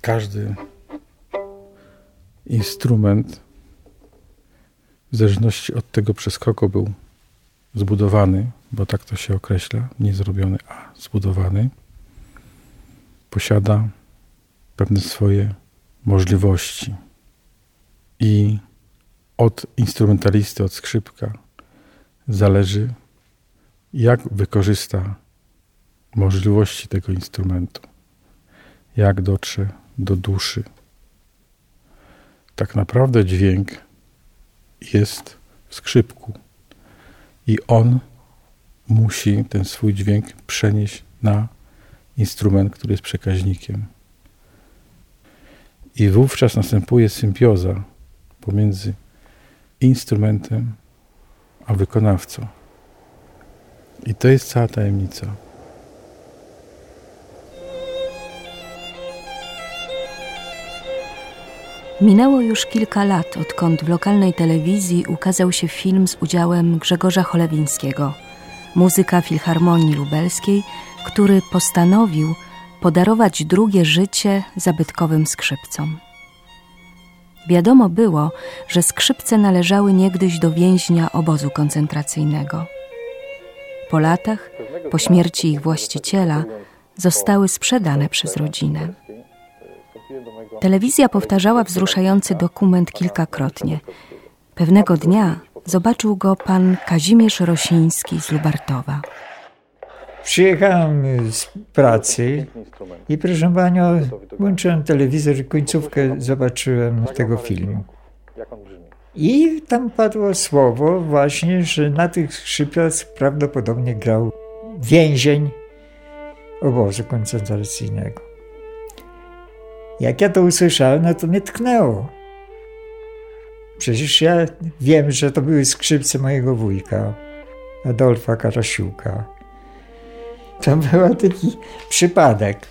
każdy instrument, w zależności od tego, przez kogo był zbudowany, bo tak to się określa, nie zrobiony, a zbudowany, posiada pewne swoje możliwości. I od instrumentalisty, od skrzypka zależy, jak wykorzysta możliwości tego instrumentu, jak dotrze do duszy. Tak naprawdę dźwięk jest w skrzypku i on musi ten swój dźwięk przenieść na instrument, który jest przekaźnikiem. I wówczas następuje symbioza pomiędzy instrumentem a wykonawcą. I to jest cała tajemnica. Minęło już kilka lat, odkąd w lokalnej telewizji ukazał się film z udziałem Grzegorza Cholewińskiego, muzyka Filharmonii Lubelskiej, który postanowił podarować drugie życie zabytkowym skrzypcom. Wiadomo było, że skrzypce należały niegdyś do więźnia obozu koncentracyjnego. Po latach, po śmierci ich właściciela, zostały sprzedane przez rodzinę. Telewizja powtarzała wzruszający dokument kilkakrotnie. Pewnego dnia zobaczył go pan Kazimierz Rosiński z Lubartowa. Przyjechałem z pracy i proszę panią, włączyłem telewizor i końcówkę zobaczyłem tego filmu. I tam padło słowo właśnie, że na tych skrzypcach prawdopodobnie grał więzień obozu koncentracyjnego. Jak ja to usłyszałem, no to mnie tknęło. Przecież ja wiem, że to były skrzypce mojego wujka, Adolfa Karasiuka. To był taki przypadek.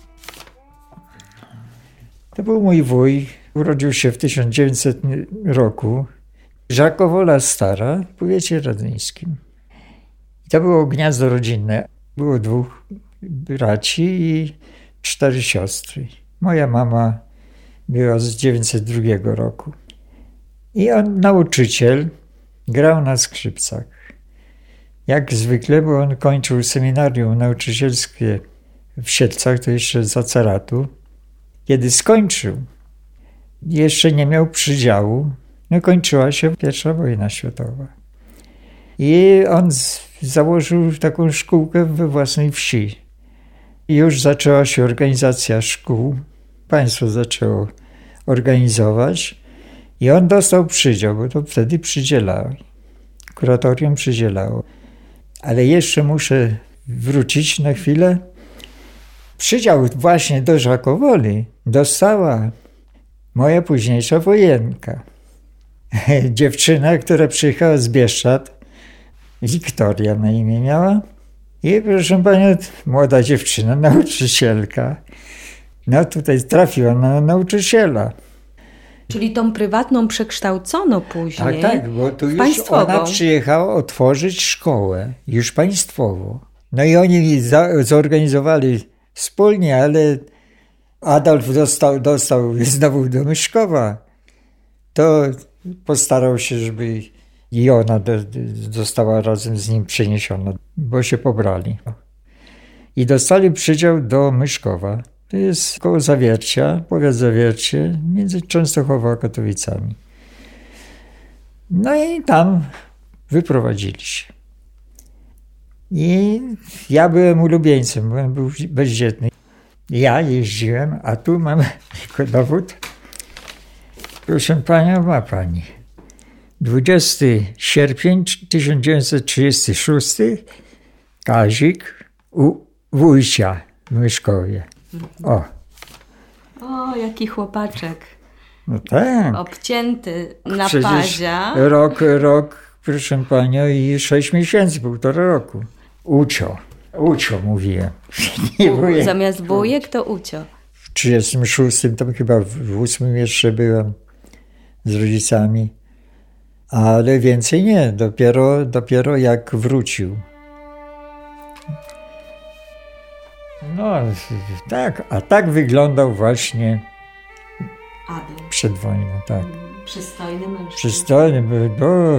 To był mój wuj, urodził się w 1900 roku. Żakowola Stara w powiecie radzyńskim. I to było gniazdo rodzinne. Było 2 braci i 4 siostry. Moja mama była z 1902 roku. I on, nauczyciel, grał na skrzypcach. Jak zwykle, bo on kończył seminarium nauczycielskie w Siedlcach, to jeszcze za caratu. Kiedy skończył, jeszcze nie miał przydziału, no kończyła się I wojna światowa. I on założył taką szkółkę we własnej wsi. I już zaczęła się organizacja szkół. Państwo zaczęło organizować i on dostał przydział, bo to wtedy przydzielało. Kuratorium przydzielało. Ale jeszcze muszę wrócić na chwilę. Przydział właśnie do Żakowoli dostała moja późniejsza wojenka. Dziewczyna, która przyjechała z Bieszczad, Wiktoria na imię miała. I proszę panią, młoda dziewczyna, nauczycielka. No tutaj trafiła na nauczyciela. Czyli tą prywatną przekształcono później. Tak, bo tu już państwową. Ona przyjechała otworzyć szkołę, już państwowo. No i oni zorganizowali wspólnie, ale Adolf dostał znowu do Myszkowa. To postarał się, żeby i ona została razem z nim przeniesiona, bo się pobrali. I dostali przydział do Myszkowa. To jest koło Zawiercia, powiat Zawiercie, między Częstochową a Katowicami. No i tam wyprowadzili się. I ja byłem ulubieńcem, bo on był bezdzietny. Ja jeździłem, a tu mam jako dowód. Proszę panią, ma pani. 20 sierpień 1936, Kazik u wujcia w Myszkowie. O, jaki chłopaczek. No tak. Obcięty na Przecież pazia. Rok, proszę panią, i 6 miesięcy, 1,5 roku. Ucio mówiłem. Zamiast bujek to ucio. W 36, tam chyba w 8 jeszcze byłem z rodzicami. Ale więcej nie, dopiero jak wrócił. No tak, a tak wyglądał właśnie Adam. przed wojną, tak. Przystojny mężczyzna. Przystojny był,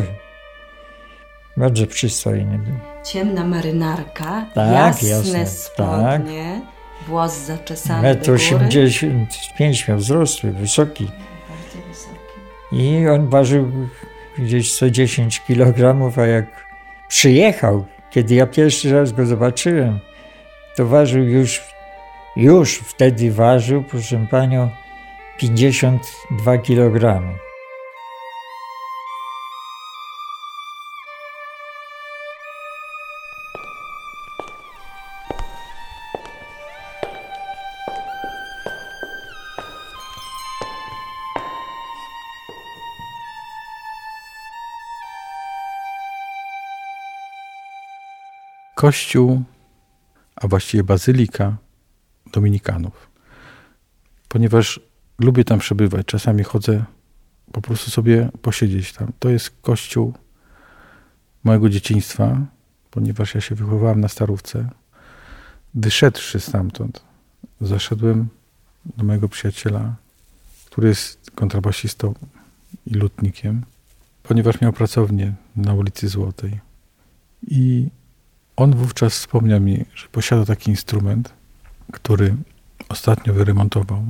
bardzo przystojny był. Ciemna marynarka, Tak, jasne jasne, spodnie, włos zaczesany Metr do góry. 85 miał wzrostu, wysoki. Bardzo wysoki. I on ważył gdzieś 110 kg, a jak przyjechał, kiedy ja pierwszy raz go zobaczyłem, to ważył już wtedy ważył, proszę panią, 52 kg. Kościół, a właściwie bazylika dominikanów. Ponieważ lubię tam przebywać, czasami chodzę po prostu sobie posiedzieć tam. To jest kościół mojego dzieciństwa, ponieważ ja się wychowałem na Starówce. Wyszedłszy stamtąd, zaszedłem do mojego przyjaciela, który jest kontrabasistą i lutnikiem, ponieważ miał pracownię na ulicy Złotej. I on wówczas wspomniał mi, że posiada taki instrument, który ostatnio wyremontował.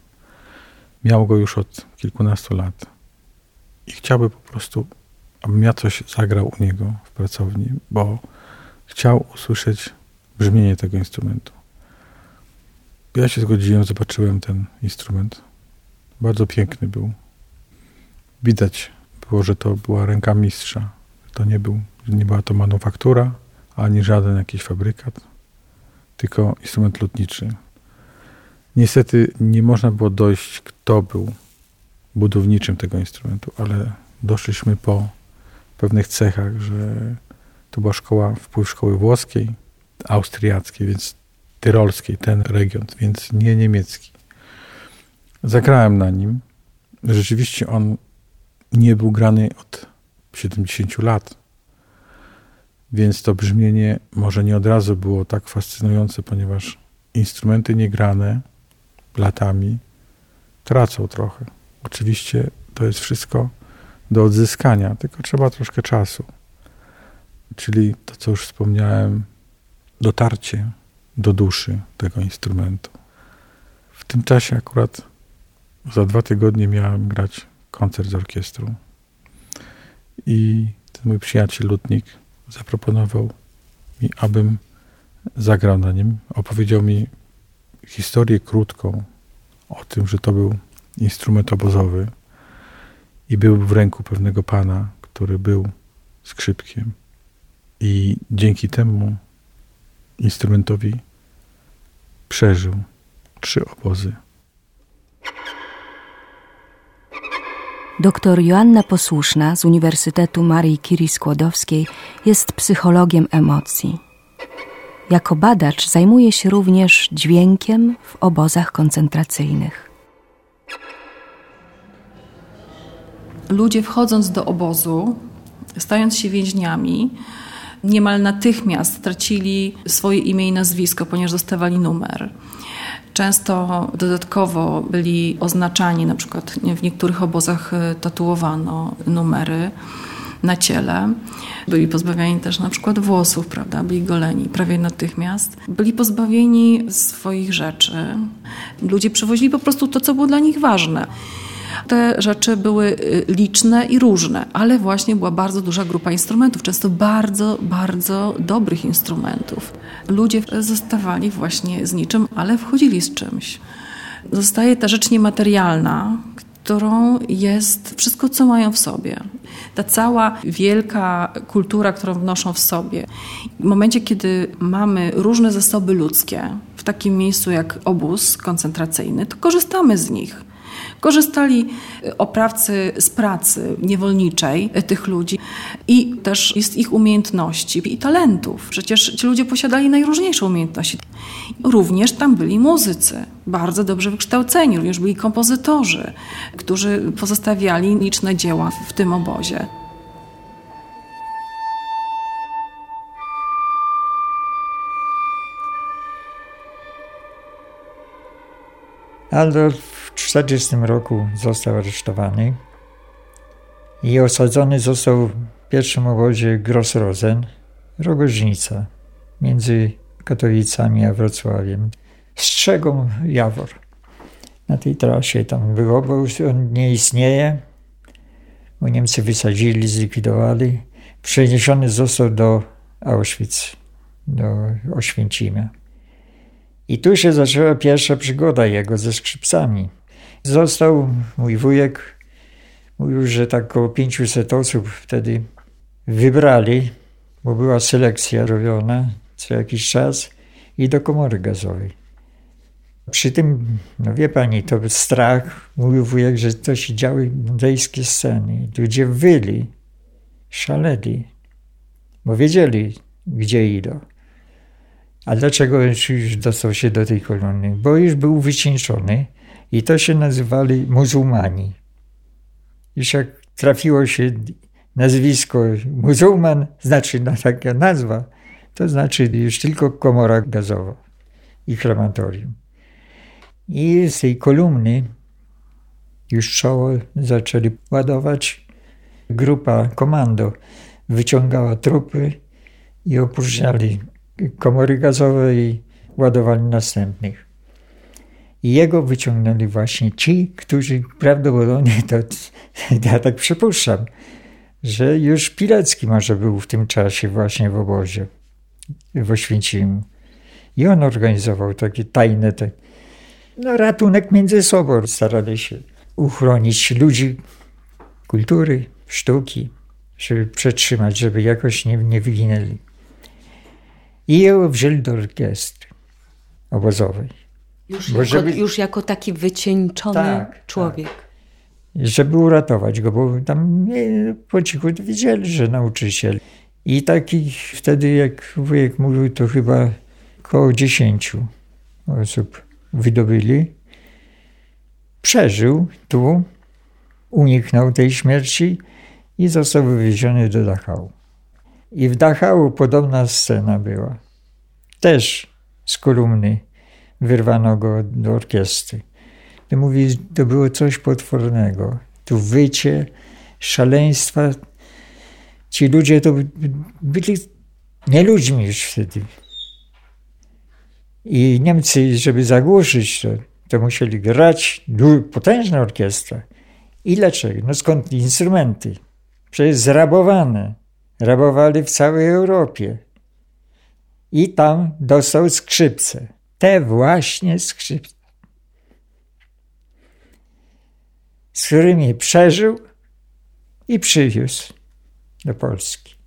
Miał go już od kilkunastu lat. I chciałby po prostu, abym ja coś zagrał u niego w pracowni, bo chciał usłyszeć brzmienie tego instrumentu. Ja się zgodziłem, zobaczyłem ten instrument. Bardzo piękny był. Widać było, że to była ręka mistrza. To nie była to manufaktura, ani żaden jakiś fabrykat, tylko instrument lutniczy. Niestety nie można było dojść, kto był budowniczym tego instrumentu, ale doszliśmy po pewnych cechach, że to była wpływ szkoły włoskiej, austriackiej, więc tyrolskiej, ten region, więc nie niemiecki. Zagrałem na nim. Rzeczywiście on nie był grany od 70 lat. Więc to brzmienie może nie od razu było tak fascynujące, ponieważ instrumenty niegrane latami tracą trochę. Oczywiście to jest wszystko do odzyskania, tylko trzeba troszkę czasu. Czyli to, co już wspomniałem, dotarcie do duszy tego instrumentu. W tym czasie akurat za 2 tygodnie miałem grać koncert z orkiestrą. I ten mój przyjaciel lutnik zaproponował mi, abym zagrał na nim. Opowiedział mi historię krótką o tym, że to był instrument obozowy i był w ręku pewnego pana, który był skrzypkiem. I dzięki temu instrumentowi przeżył 3 obozy. Doktor Joanna Posłuszna z Uniwersytetu Marii Curie Skłodowskiej jest psychologiem emocji. Jako badacz zajmuje się również dźwiękiem w obozach koncentracyjnych. Ludzie wchodząc do obozu, stając się więźniami, niemal natychmiast tracili swoje imię i nazwisko, ponieważ dostawali numer. Często dodatkowo byli oznaczani, na przykład w niektórych obozach tatuowano numery na ciele. Byli pozbawiani też na przykład włosów, prawda? Byli goleni prawie natychmiast. Byli pozbawieni swoich rzeczy. Ludzie przywozili po prostu to, co było dla nich ważne. Te rzeczy były liczne i różne, ale właśnie była bardzo duża grupa instrumentów, często bardzo, bardzo dobrych instrumentów. Ludzie zostawali właśnie z niczym, ale wchodzili z czymś. Zostaje ta rzecz niematerialna, którą jest wszystko, co mają w sobie. Ta cała wielka kultura, którą wnoszą w sobie. W momencie, kiedy mamy różne zasoby ludzkie w takim miejscu jak obóz koncentracyjny, to korzystamy z nich. Korzystali oprawcy z pracy niewolniczej tych ludzi i też z ich umiejętności i talentów. Przecież ci ludzie posiadali najróżniejsze umiejętności. Również tam byli muzycy, bardzo dobrze wykształceni, również byli kompozytorzy, którzy pozostawiali liczne dzieła w tym obozie. Adolf w 1940 roku został aresztowany i osadzony został w pierwszym obozie Gross-Rosen, Rogoźnica, między Katowicami a Wrocławiem. Strzegom Jawor. Na tej trasie tam był obóz, on nie istnieje, bo Niemcy wysadzili, zlikwidowali. Przeniesiony został do Auschwitz, do Oświęcimia. I tu się zaczęła pierwsza przygoda jego ze skrzypcami. Został mój wujek, mówił, że tak około 500 osób wtedy wybrali, bo była selekcja robiona co jakiś czas i do komory gazowej. Przy tym, no wie pani, to był strach, mówił wujek, że to się działy mundejskie sceny. Ludzie wyli, szaleli, bo wiedzieli, gdzie idą. A dlaczego już dostał się do tej kolumny? Bo już był wycieńczony i to się nazywali muzułmani. Już jak trafiło się nazwisko muzułman, znaczy taka nazwa, to znaczy już tylko komora gazowa i krematorium. I z tej kolumny już czoło zaczęli ładować. Grupa komando wyciągała trupy i opróżniali komory gazowe i ładowali następnych. I jego wyciągnęli właśnie ci, którzy prawdopodobnie, to ja tak przypuszczam, że już Pilecki może był w tym czasie właśnie w obozie w Oświęcimiu. I on organizował takie tajne ratunek między sobą. Starali się uchronić ludzi, kultury, sztuki, żeby przetrzymać, żeby jakoś nie wyginęli. I ją wzięli do orkiestry obozowej. Już jako taki wycieńczony człowiek. Tak. Żeby uratować go, bo tam po cichu wiedzieli, że nauczyciel. I takich wtedy, jak wujek mówił, to chyba około 10 osób wydobyli. Przeżył tu, uniknął tej śmierci i został wywieziony do Dachau. I w Dachau podobna scena była. Też z kolumny wyrwano go do orkiestry. To mówi, to było coś potwornego. Tu wycie, szaleństwa. Ci ludzie to byli nie ludźmi już wtedy. I Niemcy, żeby zagłuszyć to musieli grać, potężna orkiestra. I dlaczego? No skąd instrumenty? Przecież zrabowane. Rabowali w całej Europie. I tam dostał skrzypce. Te właśnie skrzypce. Z którymi przeżył i przywiózł do Polski.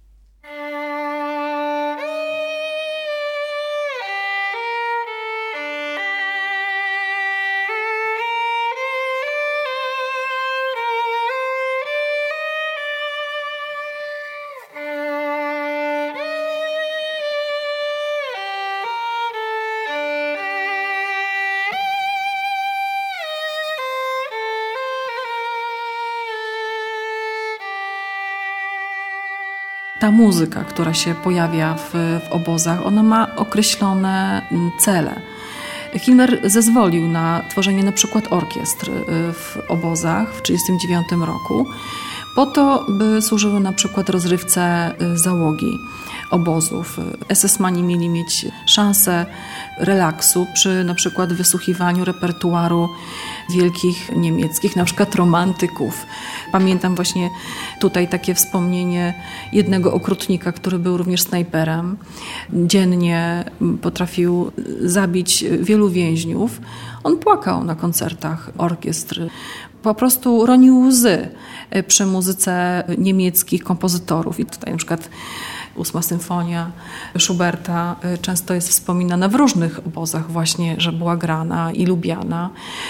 Ta muzyka, która się pojawia w obozach, ona ma określone cele. Himmler zezwolił na tworzenie na przykład orkiestr w obozach w 1939 roku, po to, by służyły na przykład rozrywce załogi obozów. SS-mani mieli mieć szansę relaksu przy na przykład wysłuchiwaniu repertuaru wielkich niemieckich, na przykład romantyków. Pamiętam właśnie tutaj takie wspomnienie jednego okrutnika, który był również snajperem. Dziennie potrafił zabić wielu więźniów. On płakał na koncertach orkiestr. Po prostu ronił łzy przy muzyce niemieckich kompozytorów. I tutaj na przykład 8. symfonia Schuberta często jest wspominana w różnych obozach właśnie, że była grana i lubiana.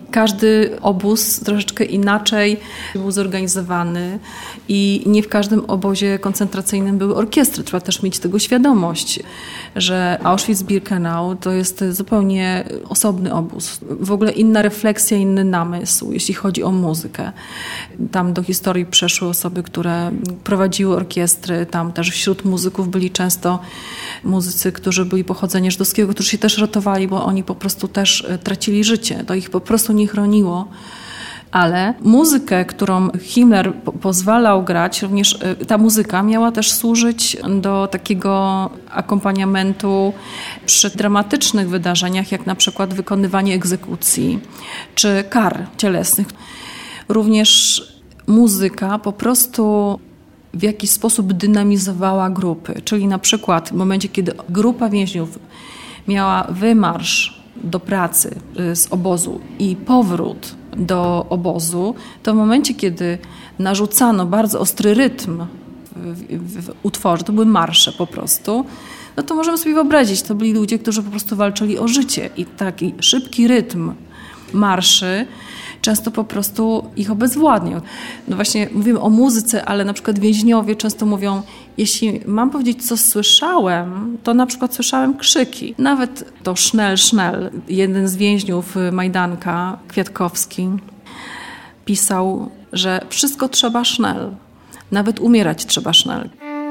Każdy obóz troszeczkę inaczej był zorganizowany i nie w każdym obozie koncentracyjnym były orkiestry. Trzeba też mieć tego świadomość, że Auschwitz-Birkenau to jest zupełnie osobny obóz. W ogóle inna refleksja, inny namysł, jeśli chodzi o muzykę. Tam do historii przeszły osoby, które prowadziły orkiestry. Tam też wśród muzyków byli często muzycy, którzy byli pochodzenia żydowskiego, którzy się też ratowali, bo oni po prostu też tracili życie. To ich po prostu nie chroniło. Ale muzykę, którą Himmler pozwalał grać, również ta muzyka miała też służyć do takiego akompaniamentu przy dramatycznych wydarzeniach, jak na przykład wykonywanie egzekucji czy kar cielesnych. Również muzyka po prostu w jakiś sposób dynamizowała grupy. Czyli na przykład w momencie, kiedy grupa więźniów miała wymarsz do pracy z obozu i powrót do obozu, to w momencie, kiedy narzucano bardzo ostry rytm w utworze, to były marsze po prostu, no to możemy sobie wyobrazić, to byli ludzie, którzy po prostu walczyli o życie i taki szybki rytm marszy często po prostu ich obezwładniał. No właśnie mówimy o muzyce, ale na przykład więźniowie często mówią, jeśli mam powiedzieć, co słyszałem, to na przykład słyszałem krzyki. Nawet to sznel, sznel. Jeden z więźniów Majdanka, Kwiatkowski, pisał, że wszystko trzeba sznel. Nawet umierać trzeba sznel.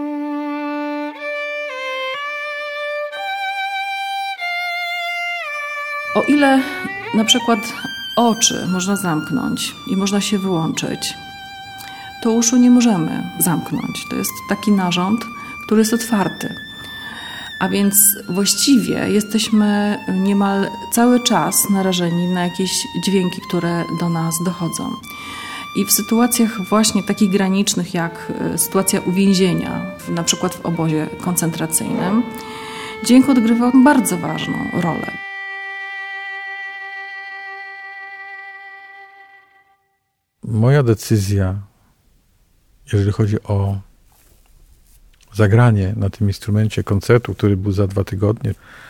O ile na przykład oczy można zamknąć i można się wyłączyć, to uszu nie możemy zamknąć. To jest taki narząd, który jest otwarty. A więc właściwie jesteśmy niemal cały czas narażeni na jakieś dźwięki, które do nas dochodzą. I w sytuacjach właśnie takich granicznych, jak sytuacja uwięzienia, na przykład w obozie koncentracyjnym, dźwięk odgrywał bardzo ważną rolę. Moja decyzja, jeżeli chodzi o zagranie na tym instrumencie koncertu, który był za 2 tygodnie,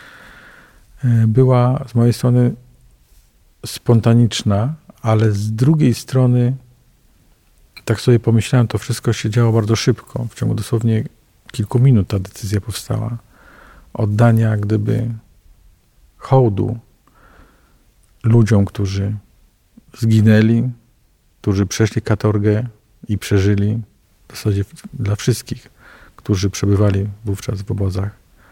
była z mojej strony spontaniczna, ale z drugiej strony, tak sobie pomyślałem, to wszystko się działo bardzo szybko. W ciągu dosłownie kilku minut ta decyzja powstała. Oddania gdyby hołdu ludziom, którzy zginęli, którzy przeszli katorgę i przeżyli, w zasadzie dla wszystkich, którzy przebywali wówczas w obozach.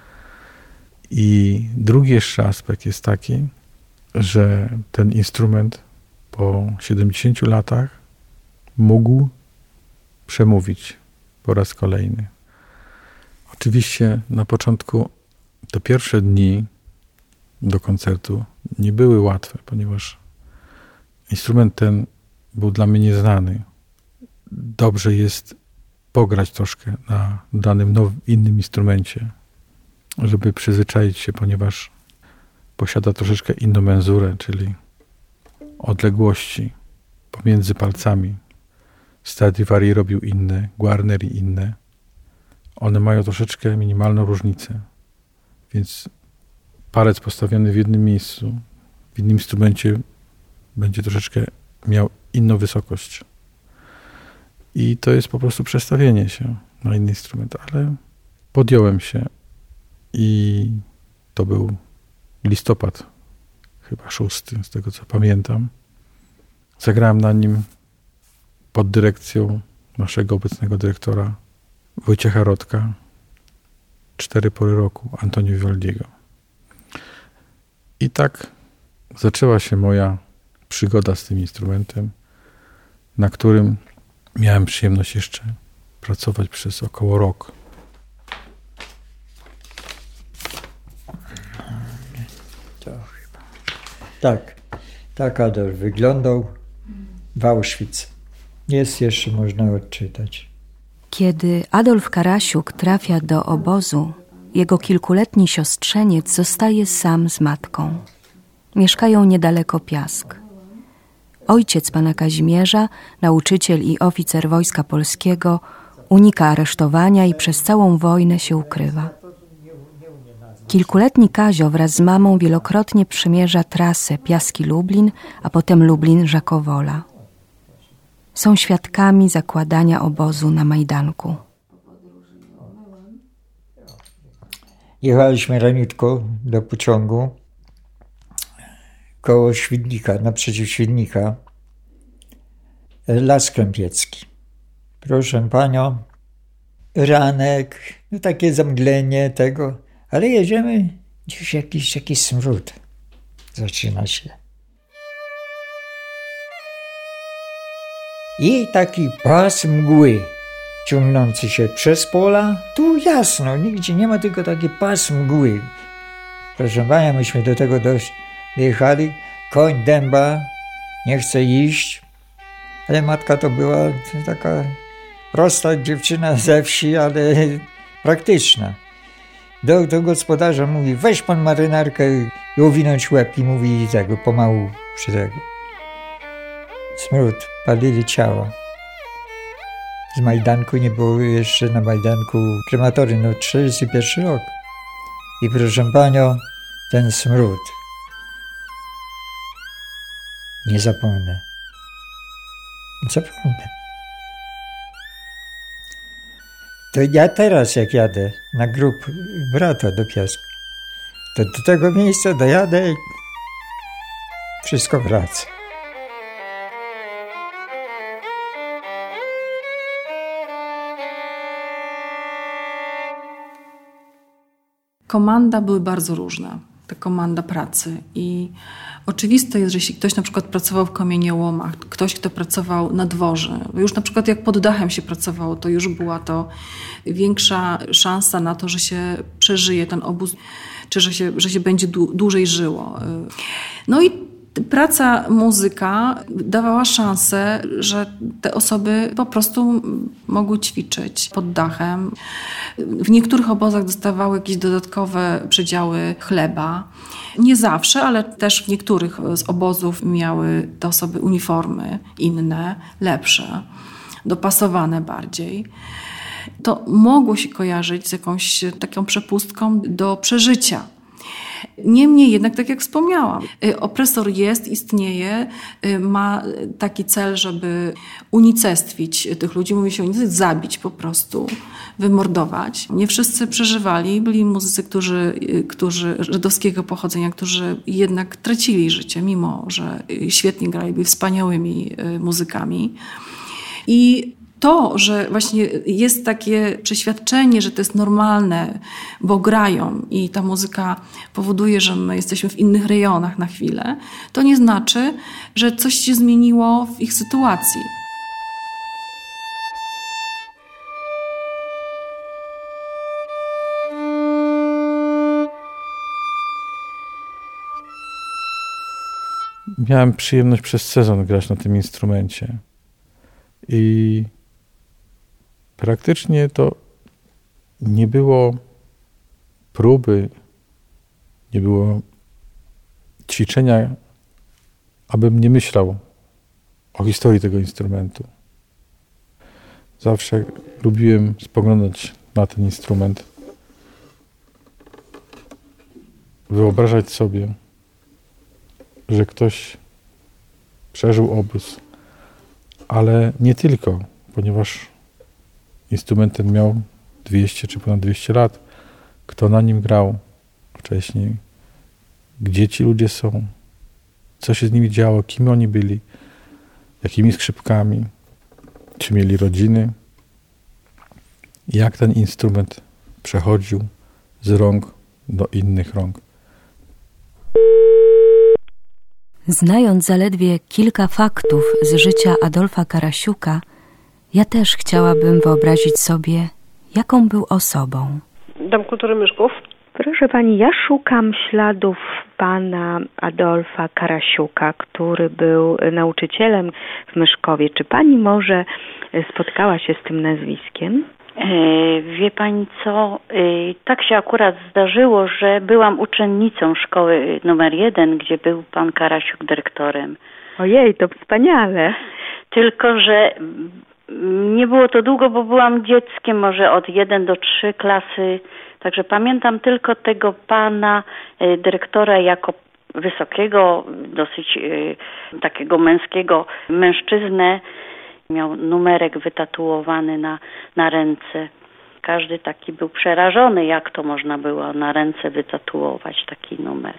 I drugi jeszcze aspekt jest taki, że ten instrument po 70 latach mógł przemówić po raz kolejny. Oczywiście na początku te pierwsze dni do koncertu nie były łatwe, ponieważ instrument ten był dla mnie nieznany. Dobrze jest pograć troszkę na danym innym instrumencie, żeby przyzwyczaić się, ponieważ posiada troszeczkę inną menzurę, czyli odległości pomiędzy palcami. Stradivari robił inne, Guarneri inne. One mają troszeczkę minimalną różnicę. Więc palec postawiony w jednym miejscu, w innym instrumencie będzie troszeczkę miał inną wysokość. I to jest po prostu przestawienie się na inny instrument, ale podjąłem się i to był listopad, chyba 6, z tego co pamiętam. Zagrałem na nim pod dyrekcją naszego obecnego dyrektora Wojciecha Rodka 4 pory roku, Antonio Vivaldiego. I tak zaczęła się moja przygoda z tym instrumentem, na którym miałem przyjemność jeszcze pracować przez około rok. To chyba. Tak Adolf wyglądał w Auschwitz. Jest jeszcze, można odczytać. Kiedy Adolf Karasiuk trafia do obozu, jego kilkuletni siostrzeniec zostaje sam z matką. Mieszkają niedaleko Piask. Ojciec pana Kazimierza, nauczyciel i oficer Wojska Polskiego, unika aresztowania i przez całą wojnę się ukrywa. Kilkuletni Kazio wraz z mamą wielokrotnie przemierza trasę Piaski-Lublin, a potem Lublin-Żakowola. Są świadkami zakładania obozu na Majdanku. Jechaliśmy raniutko do pociągu koło Świdnika, naprzeciw Świdnika. Las Krępiecki. Proszę panią, ranek, no takie zamglenie tego, ale jedziemy, gdzieś jakiś taki smród zaczyna się. I taki pas mgły ciągnący się przez pola. Tu jasno, nigdzie nie ma, tylko taki pas mgły. Proszę pana, myśmy do tego dojechali. Koń dęba, nie chce iść. Ale matka to była taka prosta dziewczyna ze wsi, ale praktyczna. Do gospodarza mówi, weź pan marynarkę i owinąć łeb, i mówi tego, pomału przy tego. Smród, palili ciała. Z Majdanku nie było jeszcze na Majdanku krematorium, no 41 rok. I proszę panią, ten smród. Nie zapomnę. Zapomnę. To ja teraz jak jadę na grób brata do Piasku, to do tego miejsca dojadę i wszystko wraca. Komanda były bardzo różne, ta komanda pracy i oczywiste jest, że jeśli ktoś na przykład pracował w kamieniołomach, ktoś, kto pracował na dworze, już na przykład jak pod dachem się pracowało, to już była to większa szansa na to, że się przeżyje ten obóz, czy że się będzie dłużej żyło. No i praca muzyka dawała szansę, że te osoby po prostu mogły ćwiczyć pod dachem. W niektórych obozach dostawały jakieś dodatkowe przedziały chleba. Nie zawsze, ale też w niektórych z obozów miały te osoby uniformy inne, lepsze, dopasowane bardziej. To mogło się kojarzyć z jakąś taką przepustką do przeżycia. Niemniej jednak, tak jak wspomniałam, opresor istnieje, ma taki cel, żeby unicestwić tych ludzi, mówi się unicestwić, zabić po prostu, wymordować. Nie wszyscy przeżywali, byli muzycy, którzy żydowskiego pochodzenia, którzy jednak tracili życie, mimo że świetnie grali, byli wspaniałymi muzykami. I to, że właśnie jest takie przeświadczenie, że to jest normalne, bo grają i ta muzyka powoduje, że my jesteśmy w innych rejonach na chwilę, to nie znaczy, że coś się zmieniło w ich sytuacji. Miałem przyjemność przez sezon grać na tym instrumencie i praktycznie to nie było próby, nie było ćwiczenia, abym nie myślał o historii tego instrumentu. Zawsze lubiłem spoglądać na ten instrument, wyobrażać sobie, że ktoś przeżył obóz, ale nie tylko, ponieważ instrument ten miał 200 czy ponad 200 lat. Kto na nim grał wcześniej? Gdzie ci ludzie są? Co się z nimi działo? Kim oni byli? Jakimi skrzypkami? Czy mieli rodziny? Jak ten instrument przechodził z rąk do innych rąk? Znając zaledwie kilka faktów z życia Adolfa Karasiuka, ja też chciałabym wyobrazić sobie, jaką był osobą. Dom Kultury Myszków. Proszę pani, ja szukam śladów pana Adolfa Karasiuka, który był nauczycielem w Myszkowie. Czy pani może spotkała się z tym nazwiskiem? Wie pani co, tak się akurat zdarzyło, że byłam uczennicą szkoły numer 1, gdzie był pan Karasiuk dyrektorem. Ojej, to wspaniale. Tylko że nie było to długo, bo byłam dzieckiem, może od 1 do 3 klasy, Także pamiętam tylko tego pana dyrektora jako wysokiego, dosyć takiego męskiego mężczyznę. Miał numerek wytatuowany na ręce. Każdy taki był przerażony, jak to można było na ręce wytatuować taki numer.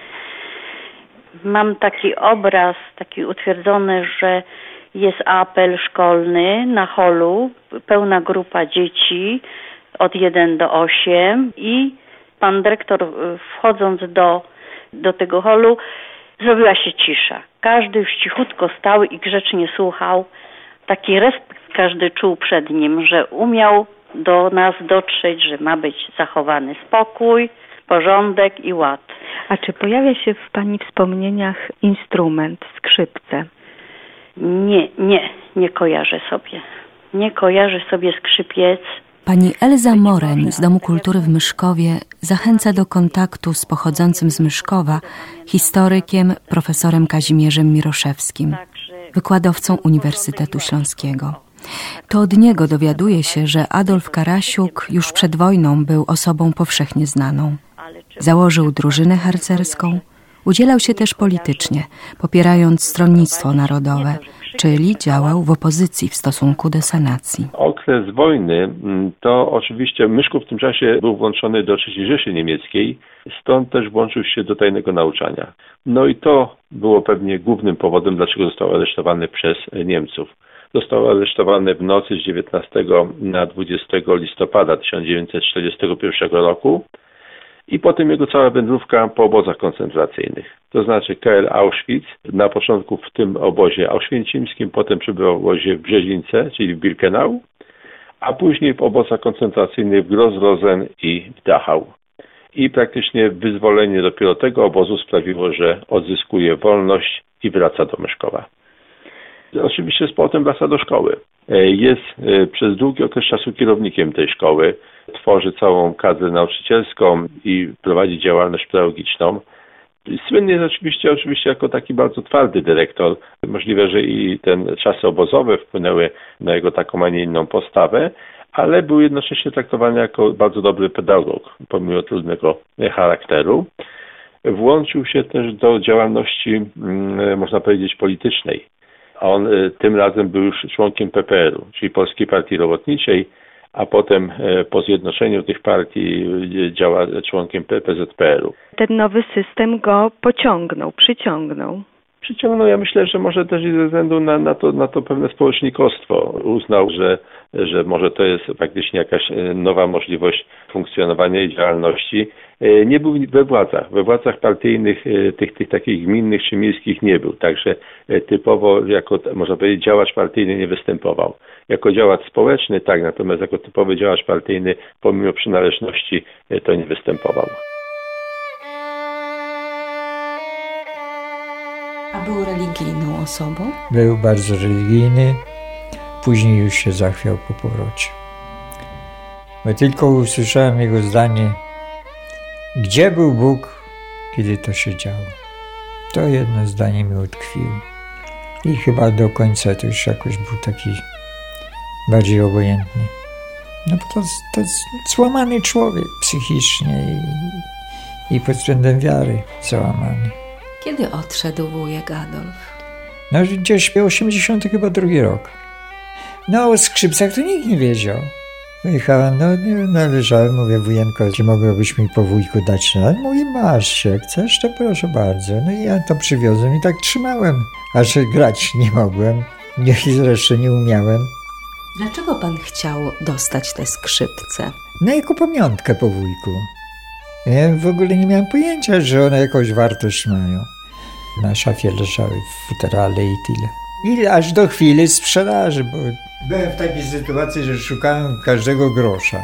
Mam taki obraz, taki utwierdzony, że jest apel szkolny na holu, pełna grupa dzieci od 1 do 8 i pan dyrektor, wchodząc do tego holu, zrobiła się cisza. Każdy już cichutko stał i grzecznie słuchał. Taki respekt każdy czuł przed nim, że umiał do nas dotrzeć, że ma być zachowany spokój, porządek i ład. A czy pojawia się w pani wspomnieniach instrument, skrzypce? Nie kojarzę sobie. Nie kojarzę sobie skrzypiec. Pani Elza Moren z Domu Kultury w Myszkowie zachęca do kontaktu z pochodzącym z Myszkowa historykiem, profesorem Kazimierzem Miroszewskim, wykładowcą Uniwersytetu Śląskiego. To od niego dowiaduje się, że Adolf Karasiuk już przed wojną był osobą powszechnie znaną. Założył drużynę harcerską, udzielał się też politycznie, popierając Stronnictwo Narodowe, czyli działał w opozycji w stosunku do sanacji. Okres wojny to oczywiście Myszków w tym czasie był włączony do III Rzeszy Niemieckiej, stąd też włączył się do tajnego nauczania. No i to było pewnie głównym powodem, dlaczego został aresztowany przez Niemców. Został aresztowany w nocy z 19 na 20 listopada 1941 roku i potem jego cała wędrówka po obozach koncentracyjnych. To znaczy KL Auschwitz, na początku w tym obozie auschwincimskim, potem przybył w obozie w Brzezince, czyli w Birkenau, a później w obozach koncentracyjnych w Gross-Rosen i w Dachau. I praktycznie wyzwolenie dopiero tego obozu sprawiło, że odzyskuje wolność i wraca do Myszkowa. Oczywiście z powrotem wraca do szkoły. Jest przez długi okres czasu kierownikiem tej szkoły. Tworzy całą kadrę nauczycielską i prowadzi działalność pedagogiczną. Słynny jest oczywiście jako taki bardzo twardy dyrektor. Możliwe, że i te czasy obozowe wpłynęły na jego taką, a nie inną postawę, ale był jednocześnie traktowany jako bardzo dobry pedagog, pomimo trudnego charakteru. Włączył się też do działalności, można powiedzieć, politycznej. On tym razem był już członkiem PPR-u, czyli Polskiej Partii Robotniczej, a potem po zjednoczeniu tych partii działa członkiem PZPR-u. Ten nowy system go przyciągnął. Ja myślę, że może też i ze względu na to pewne społecznikostwo. Uznał, że może to jest faktycznie jakaś nowa możliwość funkcjonowania i działalności. Nie był we władzach partyjnych, tych takich gminnych czy miejskich nie był. Także typowo jako, można powiedzieć, działacz partyjny nie występował. Jako działacz społeczny tak, natomiast jako typowy działacz partyjny pomimo przynależności to nie występował. A był religijną osobą? Był bardzo religijny, później już się zachwiał po powrocie. Bo tylko usłyszałem jego zdanie: gdzie był Bóg, kiedy to się działo? To jedno zdanie mi utkwiło. I chyba do końca to już jakoś był taki bardziej obojętny. No bo to jest złamany człowiek psychicznie i pod względem wiary załamany. Kiedy odszedł wujek Adolf? No gdzieś 82 rok. No o skrzypcach to nikt nie wiedział. Wyjechałem, leżałem, mówię: wujenko, czy mogłabyś mi po wujku dać? No mówi: masz się, chcesz, to proszę bardzo. No i ja to przywiozłem i tak trzymałem, aż grać nie mogłem, zresztą nie umiałem. Dlaczego pan chciał dostać te skrzypce? No jako pamiątkę po wujku. Ja w ogóle nie miałem pojęcia, że one jakąś wartość mają. Na szafie leżały w futerale i tyle. I aż do chwili sprzedaży, bo byłem w takiej sytuacji, że szukałem każdego grosza.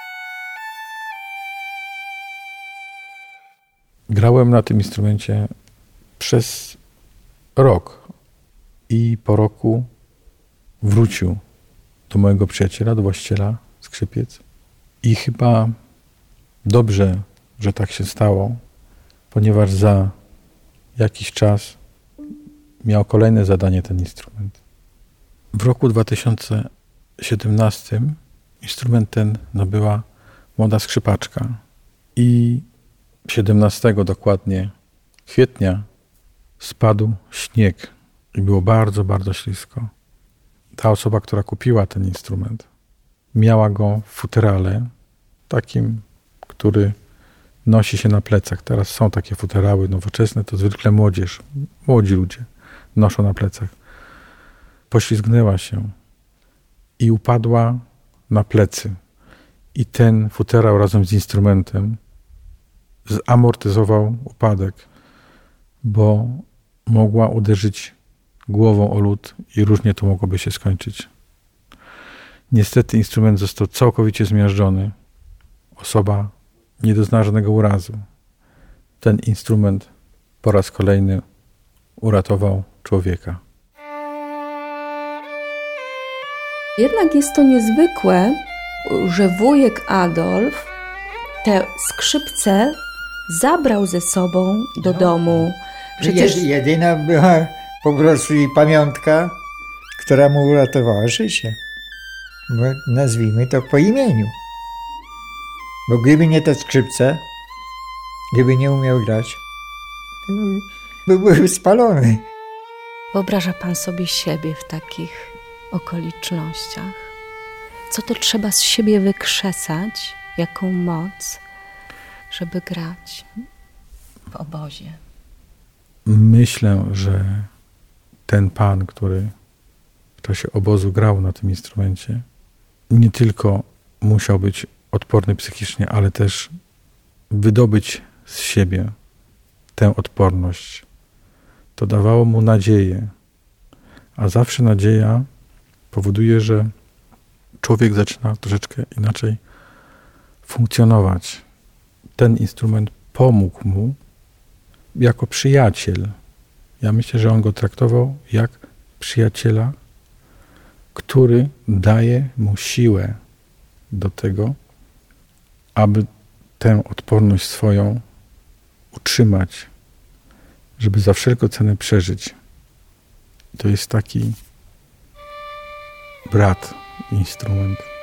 Grałem na tym instrumencie przez rok i po roku wrócił do mojego przyjaciela, do właściciela skrzypiec. I chyba dobrze, że tak się stało, ponieważ za jakiś czas miał kolejne zadanie ten instrument. W roku 2017 instrument ten nabyła młoda skrzypaczka. I 17 dokładnie kwietnia spadł śnieg i było bardzo, bardzo ślisko. Ta osoba, która kupiła ten instrument, miała go w futerale, takim, który nosi się na plecach. Teraz są takie futerały nowoczesne, to zwykle młodzi ludzie noszą na plecach. Poślizgnęła się i upadła na plecy. I ten futerał razem z instrumentem zamortyzował upadek, bo mogła uderzyć głową o lód i różnie to mogłoby się skończyć. Niestety instrument został całkowicie zmiażdżony. Osoba nie doznała żadnego urazu. Ten instrument po raz kolejny uratował człowieka. Jednak jest to niezwykłe, że wujek Adolf te skrzypce zabrał ze sobą do domu. Przecież jedyna była po prostu jej pamiątka, która mu uratowała życie. Bo nazwijmy to po imieniu. Bo gdyby nie te skrzypce, gdyby nie umiał grać, to byłby spalony. Wyobraża pan sobie siebie w takich okolicznościach? Co to trzeba z siebie wykrzesać? Jaką moc, żeby grać w obozie? Myślę, że ten pan, który w czasie obozu grał na tym instrumencie, nie tylko musiał być odporny psychicznie, ale też wydobyć z siebie tę odporność. To dawało mu nadzieję, a zawsze nadzieja powoduje, że człowiek zaczyna troszeczkę inaczej funkcjonować. Ten instrument pomógł mu jako przyjaciel. Ja myślę, że on go traktował jak przyjaciela, który daje mu siłę do tego, aby tę odporność swoją utrzymać, żeby za wszelką cenę przeżyć. To jest taki brat, instrument.